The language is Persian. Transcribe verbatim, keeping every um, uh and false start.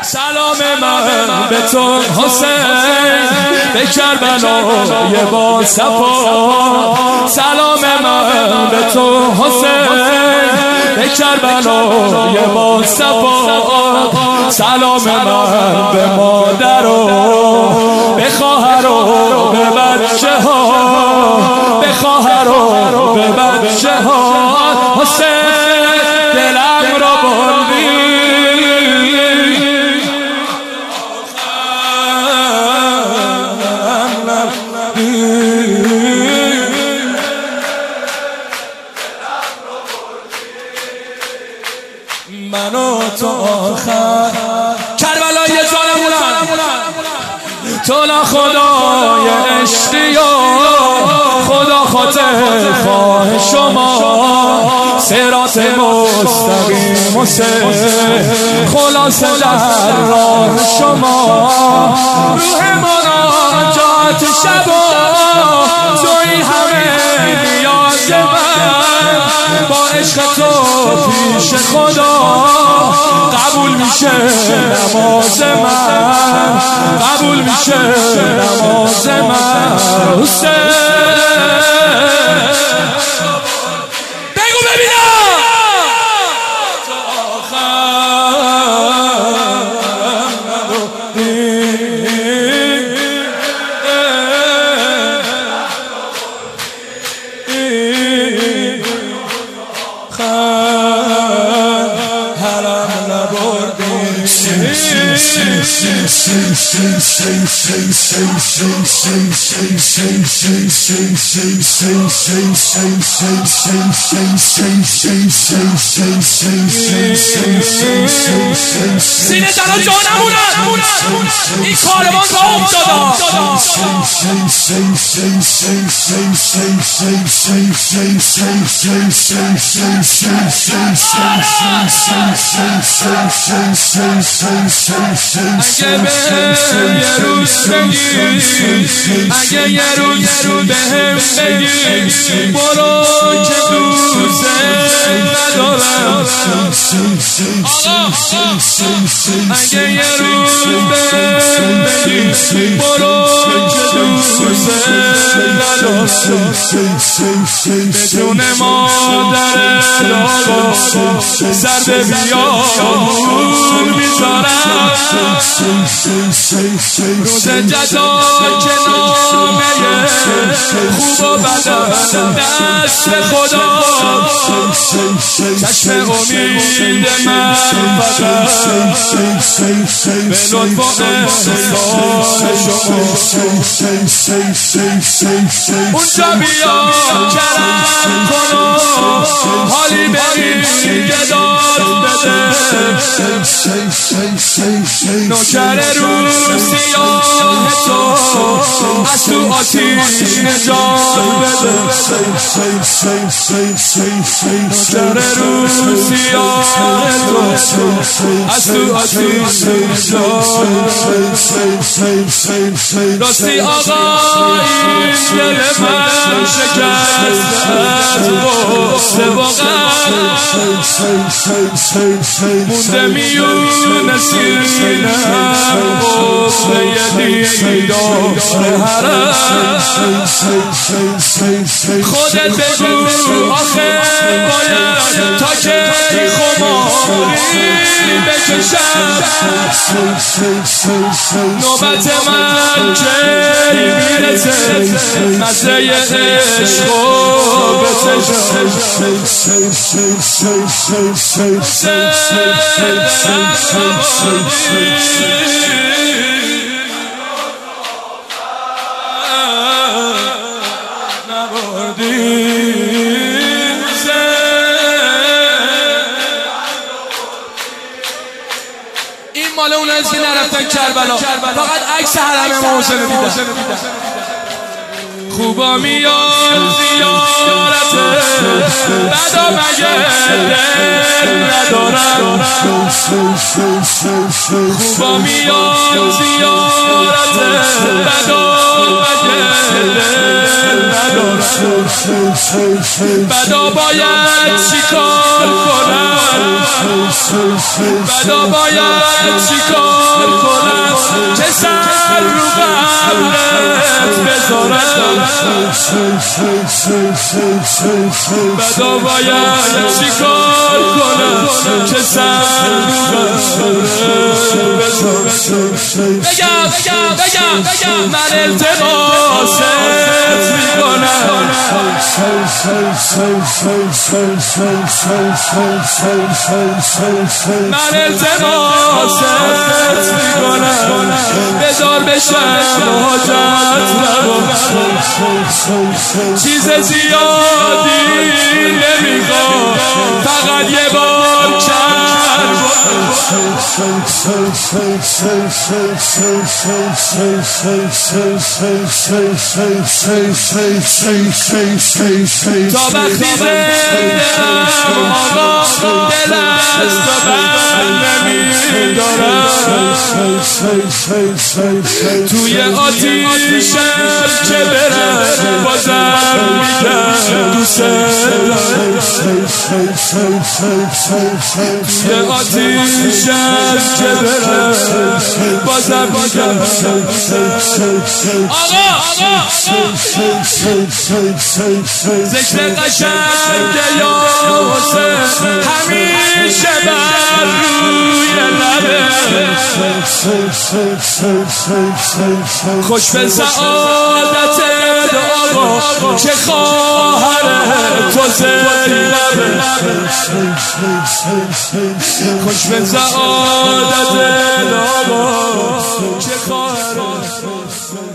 سلام من به تو حسین، به کربلای با صفا. سلام من به تو حسین، به کربلای با صفا. سلام من به مادر و به خواهر و به بچه ها، به خواهر و به بچه ها. حسین دلم را بردی، من و تو آخر کربلای جانمونم. تو لا خدای عشقی و خدا خاطر خواه شما. صراط مستقیم و خلاص در راه شما. روح مناجات شبا توی همه نیاز من. با عشق تو پیش خدا قبول میشه نماز من، قبول میشه نماز من. حسین بگو ببینم سینه زنان جا نمونن، این کاروان را افتادا. اگه به یه روز بگی، اگه یه روز به هم بگی برو که دوست ندارم. اگه یه روز به هم بگی برو که دوست ندارم. بدون مادر داغا سر به بیامون میذارم. روز جزا که نامه خوب و بدن دست خدا. چشم امید من فقط به لطف و احسان شما. اونجا بیا کرم کن و حالی بری گدار بده. نوکر رو سیاه تو از تو آتیش نجات بده. نوکر رو سیاه تو از تو آتیش نجات بده. راستی آقا این دل من شکست از غصه و غم مونده میونه سینه‌ام غصه دیدار حرم. خودت بگو آخه باید تا که خماری بکشم. نوبت من کی میرسه مزه عشق و بچشم. این مال اون از که نرفتن کربلا، فقط عکس حرم امام حسین دیدن. خوبا میان زیارته بدا مگه دل ندارم خوبا میان زیارته بدا مگه دل ندارم بدا باید چیکار کنم بدا باید چیکار کنم که سر رو قبرت بذارم بدا باید چیکار کنم که سر رو قبرت بذارم بگم بگم بگم بگم من التماست میکنم من التماست میکنم بذار بشم حاجت نباشم چیز زیادی نمیخوام فقط یه بار کرد تا وقتی زنده‌ام آقا دل از تو بر نمیدارم توی آتیشم که برم بازم میگم دوست دارم توی آتیشم که برم بازم میگم آقا آقا ذکر قشنگ یا حسین همیشه بر روی لبه خوش به سعادت آقا که خواهر تو زینبه خوش به سعادت آقا که خواهر